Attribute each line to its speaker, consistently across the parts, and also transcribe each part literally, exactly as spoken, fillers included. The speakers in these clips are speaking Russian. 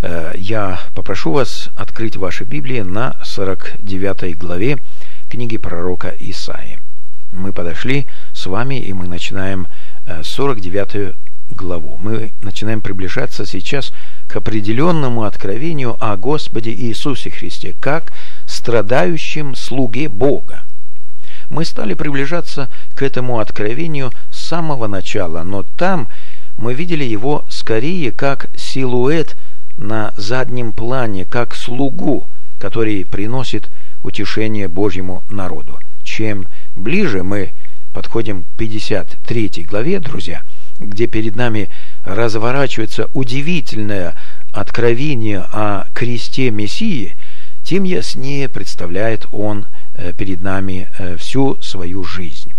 Speaker 1: Я попрошу вас открыть ваши Библии на сорок девятой главе книги пророка Исаии. Мы подошли с вами, и мы начинаем сорок девятую главу. Мы начинаем приближаться сейчас к определенному откровению о Господе Иисусе Христе, как страдающем слуге Бога. Мы стали приближаться к этому откровению с самого начала, но там мы видели его скорее как силуэт на заднем плане, как слугу, который приносит утешение Божьему народу. Чем ближе мы подходим к пятьдесят третьей главе, друзья, где перед нами разворачивается удивительное откровение о кресте Мессии, тем яснее представляет он перед нами всю свою жизнь.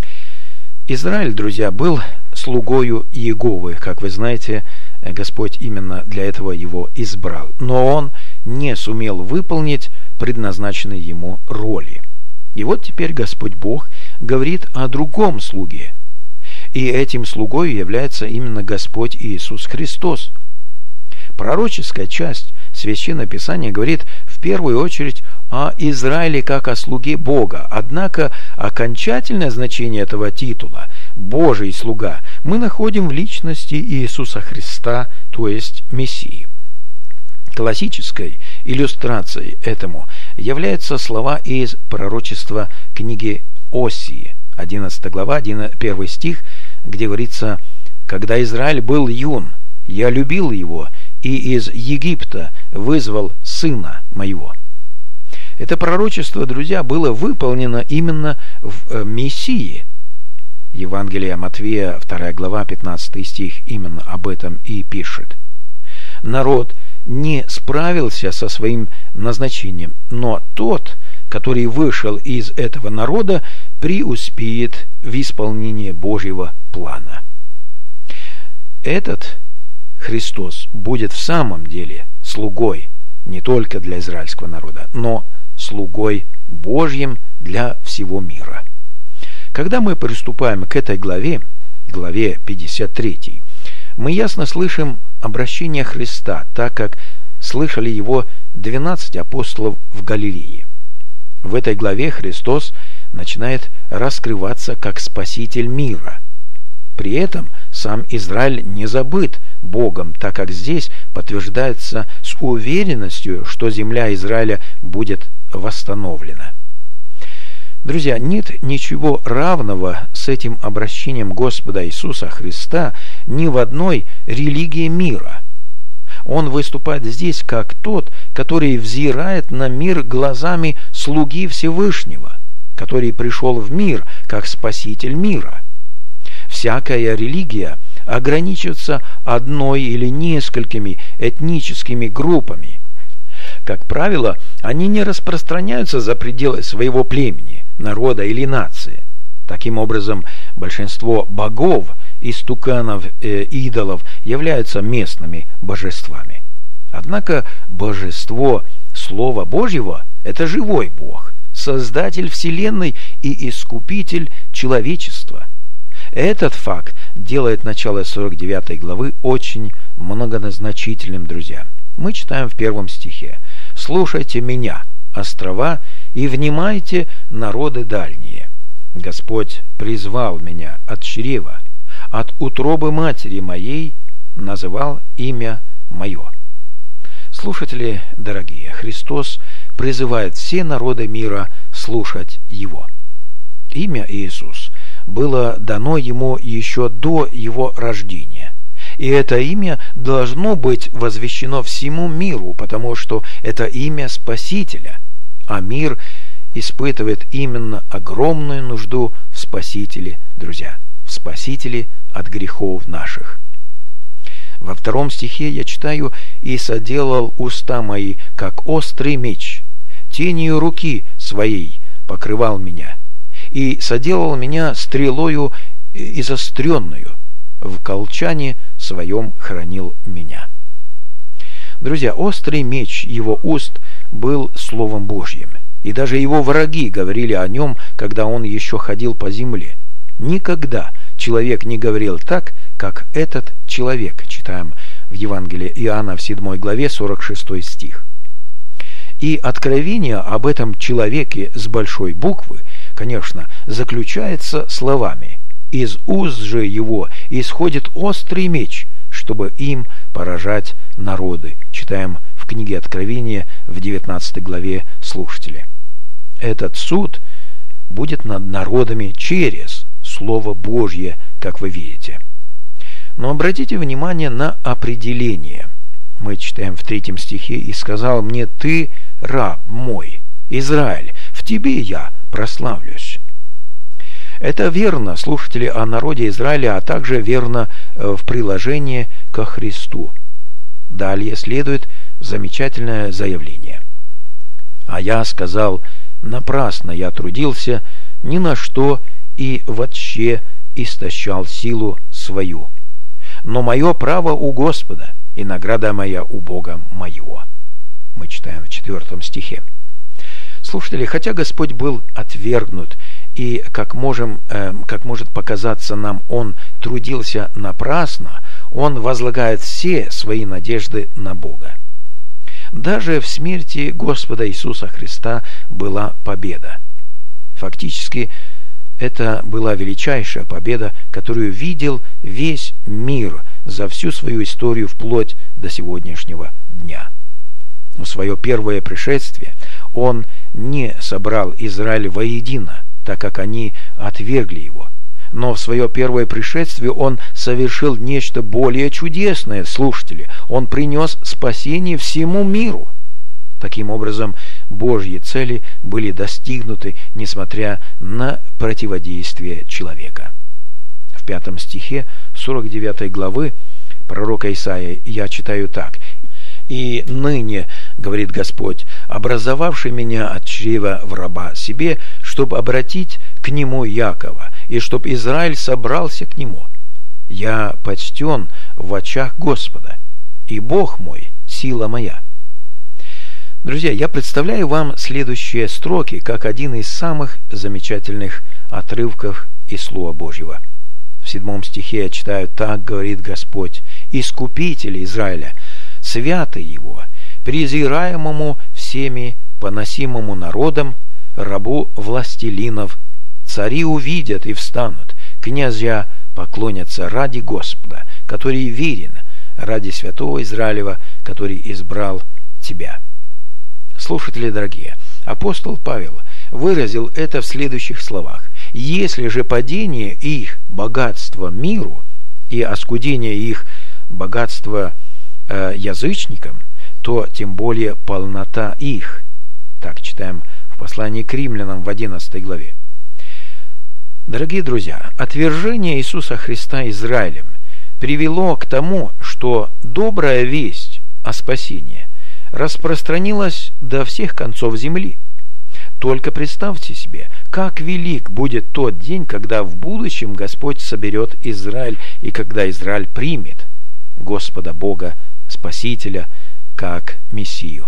Speaker 1: Израиль, друзья, был слугою Иеговы, как вы знаете, Господь именно для этого его избрал, но он не сумел выполнить предназначенной ему роли. И вот теперь Господь Бог говорит о другом слуге, и этим слугой является именно Господь Иисус Христос. Пророческая часть Священного Писания говорит в первую очередь о Израиле как о слуге Бога, однако окончательное значение этого титула «Божий слуга» мы находим в личности Иисуса Христа, то есть Мессии. Классической иллюстрацией этому являются слова из пророчества книги Осии, одиннадцатая глава, первый стих, где говорится: «Когда Израиль был юн, я любил его, и из Египта вызвал сына моего». Это пророчество, друзья, было выполнено именно в Мессии. Евангелие Матфея, вторая глава, пятнадцатый стих, именно об этом и пишет. Народ не справился со своим назначением, но тот, который вышел из этого народа, преуспеет в исполнении Божьего плана. Этот Христос будет в самом деле слугой не только для израильского народа, но слугой Божьим для всего мира. Когда мы приступаем к этой главе, главе пятьдесят третьей, мы ясно слышим обращение Христа, так как слышали его двенадцать апостолов в Галилее. В этой главе Христос начинает раскрываться как Спаситель мира. При этом сам Израиль не забыт Богом, так как здесь подтверждается с уверенностью, что земля Израиля будет восстановлена. Друзья, нет ничего равного с этим обращением Господа Иисуса Христа ни в одной религии мира. Он выступает здесь как тот, который взирает на мир глазами слуги Всевышнего, который пришел в мир как Спаситель мира. Всякая религия ограничивается одной или несколькими этническими группами. Как правило, они не распространяются за пределы своего племени, народа или нации. Таким образом, большинство богов, истуканов, э, идолов являются местными божествами. Однако божество Слова Божьего – это живой Бог, Создатель Вселенной и Искупитель человечества. Этот факт делает начало сорок девятой главы очень многозначительным, друзья. Мы читаем в первом стихе: «Слушайте меня, острова, и внимайте, народы дальние. Господь призвал меня от чрева, от утробы матери моей называл имя мое». Слушатели дорогие, Христос призывает все народы мира слушать Его. Имя Иисус было дано Ему еще до Его рождения. И это имя должно быть возвещено всему миру, потому что это имя Спасителя. А мир испытывает именно огромную нужду в Спасителе, друзья, в Спасителе от грехов наших. Во втором стихе я читаю: «И соделал уста мои, как острый меч, тенью руки своей покрывал меня, и соделал меня стрелою изостренную, в колчане своем хранил меня». Друзья, острый меч его уст был Словом Божьим, и даже его враги говорили о нем, когда он еще ходил по земле. Никогда человек не говорил так, как этот человек, читаем в Евангелии Иоанна в седьмой главе, сорок шестой стих. И откровение об этом человеке с большой буквы, конечно, заключается словами: «Из уст же его исходит острый меч, чтобы им поражать народы». Читаем в книге Откровения в девятнадцатой главе, слушатели. Этот суд будет над народами через Слово Божье, как вы видите. Но обратите внимание на определение. Мы читаем в третьем стихе: «И сказал мне: ты раб мой, Израиль, в тебе я прославлюсь». Это верно, слушатели, о народе Израиля, а также верно в приложении ко Христу. Далее следует замечательное заявление: «А я сказал: напрасно я трудился, ни на что и вотще истощал силу свою. Но мое право у Господа, и награда моя у Бога моего». Мы читаем в четвертом стихе. Слушатели, хотя Господь был отвергнут, и, как, можем, э, как может показаться нам, Он трудился напрасно, Он возлагает все свои надежды на Бога. Даже в смерти Господа Иисуса Христа была победа. Фактически, это была величайшая победа, которую видел весь мир за всю свою историю вплоть до сегодняшнего дня. В свое первое пришествие Он не собрал Израиль воедино, так как они отвергли Его. Но в свое первое пришествие Он совершил нечто более чудесное, слушатели. Он принес спасение всему миру. Таким образом, Божьи цели были достигнуты, несмотря на противодействие человека. В пятом стихе сорок девятой главы пророка Исаии я читаю так: «И ныне, говорит Господь, образовавший меня от чрева в раба себе, чтобы обратить к нему Якова, и чтоб Израиль собрался к нему. Я почтен в очах Господа, и Бог мой — сила моя». Друзья, я представляю вам следующие строки как один из самых замечательных отрывков из Слова Божьего. В седьмом стихе я читаю: «Так говорит Господь, Искупитель Израиля, святый его, презираемому всеми, поносимому народом, рабу властелинов. Цари увидят и встанут, князья поклонятся ради Господа, который верен, ради святого Израилева, который избрал тебя». Слушатели дорогие, апостол Павел выразил это в следующих словах: «Если же падение их богатства миру и оскудение их богатства э, язычникам, то тем более полнота их». Так читаем в послании к римлянам в одиннадцатой главе. Дорогие друзья, отвержение Иисуса Христа Израилем привело к тому, что добрая весть о спасении распространилась до всех концов земли. Только представьте себе, как велик будет тот день, когда в будущем Господь соберет Израиль, и когда Израиль примет Господа Бога, Спасителя, как Мессию.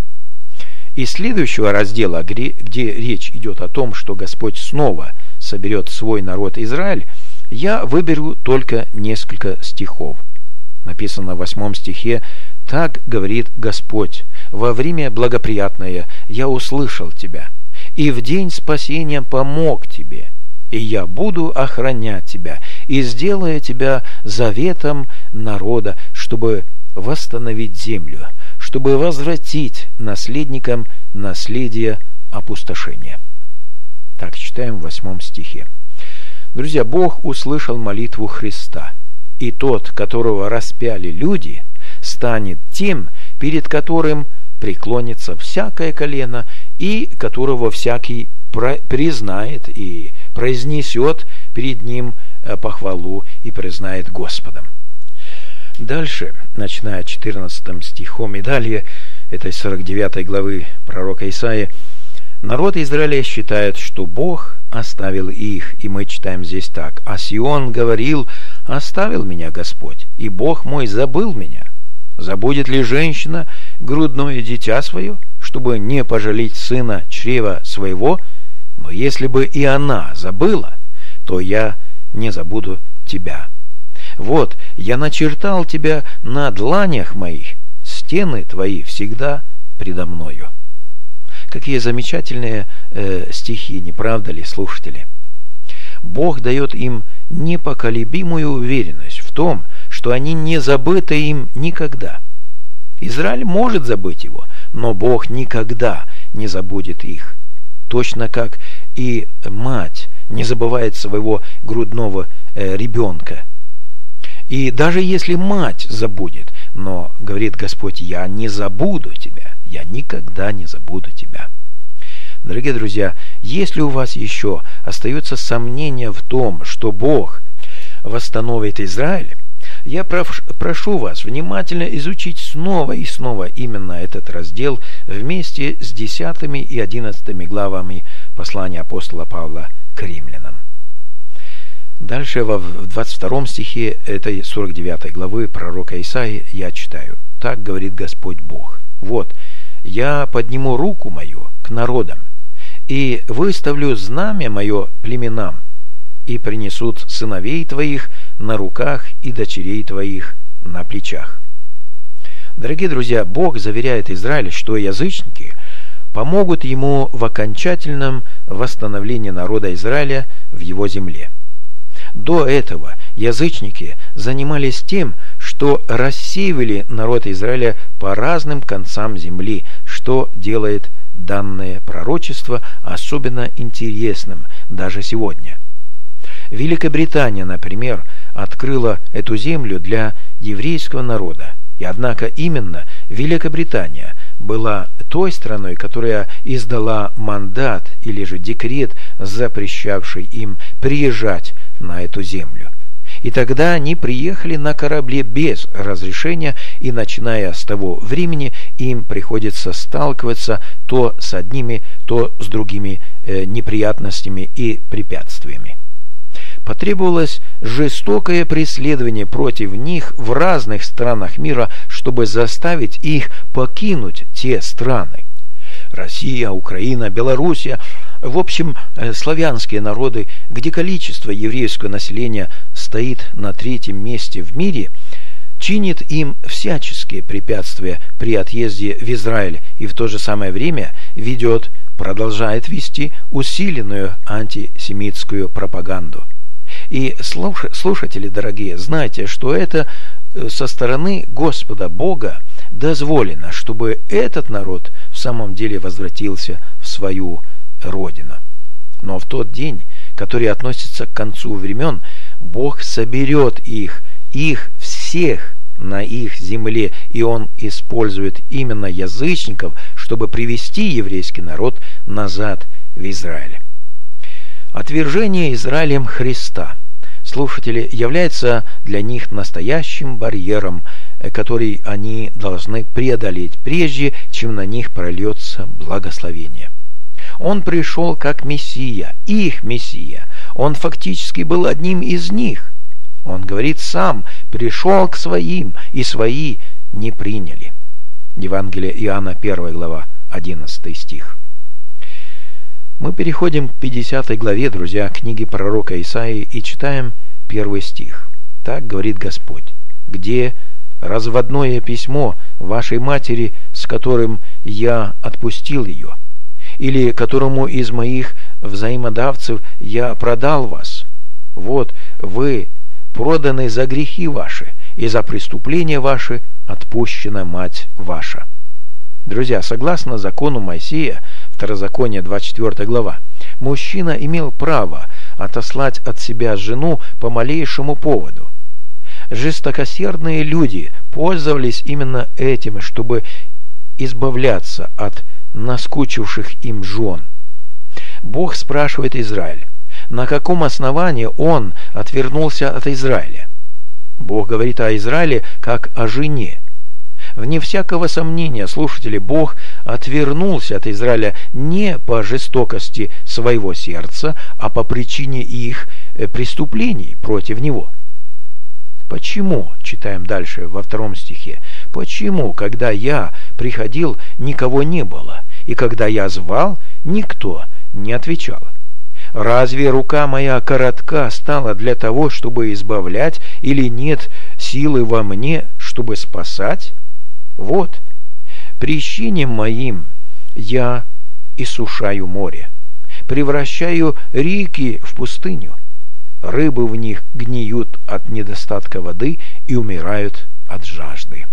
Speaker 1: Из следующего раздела, где речь идет о том, что Господь снова соберет свой народ Израиль, я выберу только несколько стихов. Написано в восьмом стихе: «Так говорит Господь, во время благоприятное я услышал тебя, и в день спасения помог тебе, и я буду охранять тебя, и сделаю тебя заветом народа, чтобы восстановить землю, чтобы возвратить наследникам наследие опустошения». Так читаем в восьмом стихе. Друзья, Бог услышал молитву Христа, и тот, которого распяли люди, станет тем, перед которым преклонится всякое колено, и которого всякий признает и произнесет перед ним похвалу и признает Господом. Дальше, начиная четырнадцатым стихом и далее этой сорок девятой главы пророка Исаии, народ Израиля считает, что Бог оставил их, и мы читаем здесь так: «А Сион говорил: оставил меня Господь, и Бог мой забыл меня. Забудет ли женщина грудное дитя свое, чтобы не пожалеть сына чрева своего? Но если бы и она забыла, то я не забуду тебя. Вот, я начертал тебя на дланях моих, стены твои всегда предо мною». Какие замечательные э, стихи, не правда ли, слушатели? Бог дает им непоколебимую уверенность в том, что они не забыты им никогда. Израиль может забыть его, но Бог никогда не забудет их. Точно как и мать не забывает своего грудного э, ребенка. И даже если мать забудет, но, говорит Господь, я не забуду тебя, я никогда не забуду тебя. Дорогие друзья, если у вас еще остаются сомнения в том, что Бог восстановит Израиль, я прошу вас внимательно изучить снова и снова именно этот раздел вместе с десятыми и одиннадцатыми главами послания апостола Павла к римлянам. Дальше в двадцать втором стихе этой сорок девятой главы пророка Исаии я читаю: «Так говорит Господь Бог: вот, я подниму руку мою к народам, и выставлю знамя мое племенам, и принесут сыновей твоих на руках и дочерей твоих на плечах». Дорогие друзья, Бог заверяет Израиль, что язычники помогут ему в окончательном восстановлении народа Израиля в его земле. До этого язычники занимались тем, что рассеивали народ Израиля по разным концам земли, что делает данное пророчество особенно интересным даже сегодня. Великобритания, например, открыла эту землю для еврейского народа, и однако именно Великобритания была той страной, которая издала мандат или же декрет, запрещавший им приезжать на эту землю. И тогда они приехали на корабле без разрешения, и начиная с того времени им приходится сталкиваться то с одними, то с другими э, неприятностями и препятствиями. Потребовалось жестокое преследование против них в разных странах мира, чтобы заставить их покинуть те страны. Россия, Украина, Белоруссия, в общем, славянские народы, где количество еврейского населения стоит на третьем месте в мире, чинит им всяческие препятствия при отъезде в Израиль и в то же самое время ведет, продолжает вести усиленную антисемитскую пропаганду. И слушатели дорогие, знайте, что это со стороны Господа Бога дозволено, чтобы этот народ в самом деле возвратился в свою родину. Но в тот день, который относится к концу времен, Бог соберет их, их всех на их земле, и Он использует именно язычников, чтобы привести еврейский народ назад в Израиль. Отвержение Израилем Христа, слушатели, является для них настоящим барьером, который они должны преодолеть, прежде чем на них прольется благословение. Он пришел как Мессия, их Мессия. Он фактически был одним из них. Он говорит сам: пришел к своим, и свои не приняли. Евангелие Иоанна, первая глава, одиннадцатый стих. Мы переходим к пятидесятой главе, друзья, книги пророка Исаии, и читаем первый стих. «Так говорит Господь: где разводное письмо вашей матери, с которым я отпустил ее, или которому из моих взаимодавцев я продал вас? Вот вы проданы за грехи ваши, и за преступления ваши отпущена мать ваша». Друзья, согласно закону Моисея, Второзаконие, двадцать четвёртая глава, мужчина имел право отослать от себя жену по малейшему поводу. Жестокосердные люди пользовались именно этим, чтобы избавляться от наскучивших им жен. Бог спрашивает Израиль, на каком основании он отвернулся от Израиля. Бог говорит о Израиле как о жене. Вне всякого сомнения, слушатели, Бог отвернулся от Израиля не по жестокости своего сердца, а по причине их преступлений против него. Почему, читаем дальше во втором стихе, почему, когда я приходил, никого не было, и когда я звал, никто не отвечал? Разве рука моя коротка стала для того, чтобы избавлять, или нет силы во мне, чтобы спасать? Вот, прещением моим я иссушаю море, превращаю реки в пустыню. Рыбы в них гниют от недостатка воды и умирают от жажды.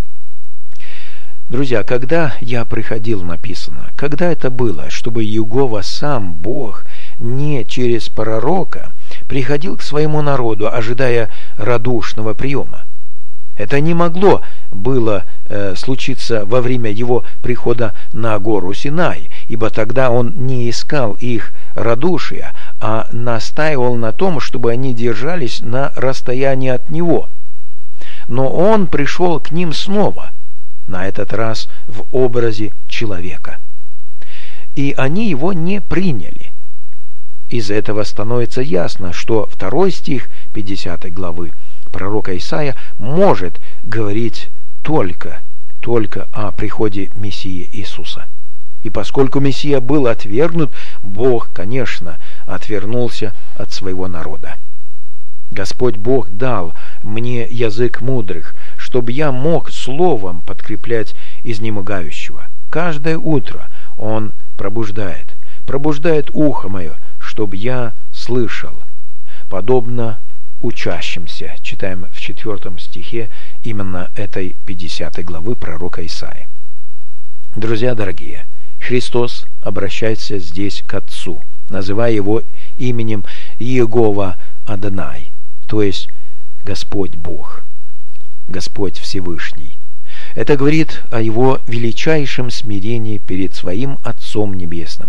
Speaker 1: Друзья, когда я приходил, написано, когда это было, чтобы Иегова сам, Бог, не через пророка, приходил к своему народу, ожидая радушного приема. Это не могло было э, случиться во время его прихода на гору Синай, ибо тогда он не искал их радушия, а настаивал на том, чтобы они держались на расстоянии от него. Но он пришел к ним снова, на этот раз в образе человека. И они его не приняли. Из этого становится ясно, что второй стих пятидесятой главы пророка Исаия может говорить только, только о приходе Мессии Иисуса. И поскольку Мессия был отвергнут, Бог, конечно, отвернулся от своего народа. Господь Бог дал мне язык мудрых, чтобы я мог словом подкреплять изнемогающего. Каждое утро Он пробуждает, пробуждает ухо мое, чтобы я слышал, подобно учащимся. Читаем в четвертом стихе именно этой пятидесятой главы пророка Исаии. Друзья дорогие, Христос обращается здесь к Отцу, называя Его именем Иегова Адонай, то есть Господь Бог, Господь Всевышний. Это говорит о Его величайшем смирении перед Своим Отцом Небесным.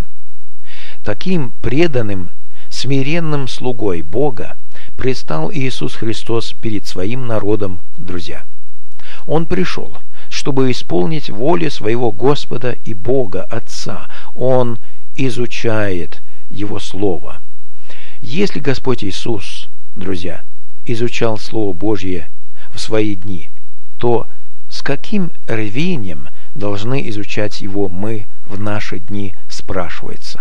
Speaker 1: Таким преданным, смиренным слугой Бога предстал Иисус Христос перед Своим народом, друзья. Он пришел, чтобы исполнить волю своего Господа и Бога Отца. Он изучает Его Слово. Если Господь Иисус, друзья, изучал Слово Божье в свои дни, то с каким рвением должны изучать его мы в наши дни, спрашивается.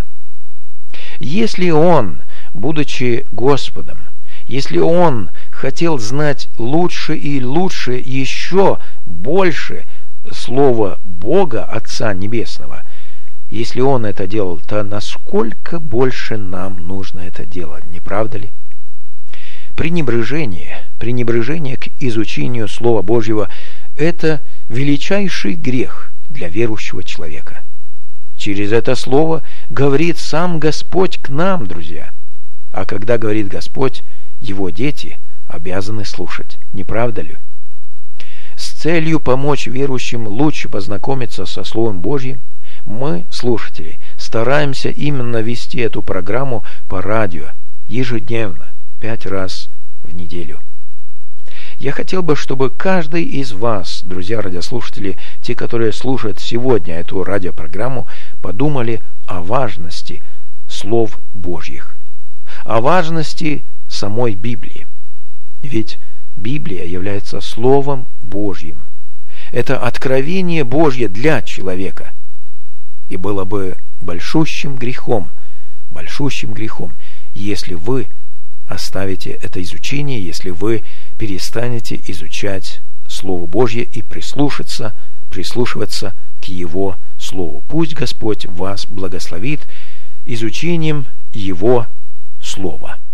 Speaker 1: Если Он, будучи Господом, если Он хотел знать лучше и лучше, еще больше Слова Бога, Отца Небесного, если Он это делал, то насколько больше нам нужно это делать, не правда ли? Пренебрежение, пренебрежение к изучению Слова Божьего – это величайший грех для верующего человека. Через это Слово говорит сам Господь к нам, друзья. А когда говорит Господь, Его дети обязаны слушать, не правда ли? С целью помочь верующим лучше познакомиться со Словом Божьим, мы, слушатели, стараемся именно вести эту программу по радио ежедневно, пять раз в неделю. Я хотел бы, чтобы каждый из вас, друзья радиослушатели, те, которые слушают сегодня эту радиопрограмму, подумали о важности слов Божьих, о важности самой Библии. Ведь Библия является Словом Божьим. Это откровение Божье для человека. И было бы большущим грехом, большущим грехом, если вы оставите это изучение, если вы перестанете изучать Слово Божье и прислушаться, прислушиваться к Его Слову. Пусть Господь вас благословит изучением Его Слова.